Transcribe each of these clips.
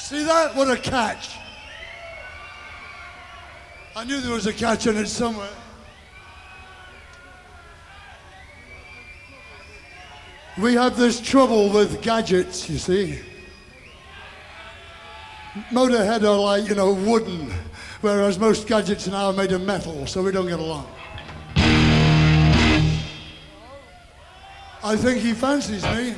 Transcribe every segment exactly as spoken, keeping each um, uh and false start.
See that? What a catch. I knew there was a catch in it somewhere. We have this trouble with gadgets, you see. Motorhead are like, you know, wooden, whereas most gadgets now are made of metal, so we don't get along. I think he fancies me.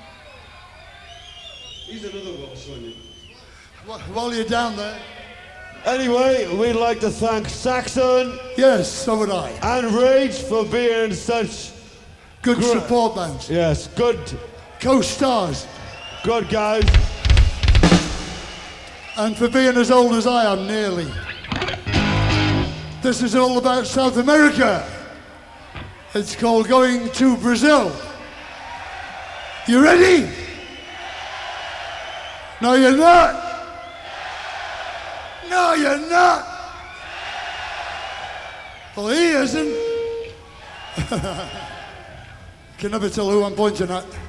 He's another Welsh one. While you're down there. Anyway, we'd like to thank Saxon. Yes, so would I. And Rage for being such good gr- support bands. Yes, good co-stars. Good guys. And for being as old as I am, nearly. This is all about South America. It's called Going to Brazil. You ready? No, you're not. No, you're not. Well, he isn't. Can never tell who I'm pointing at.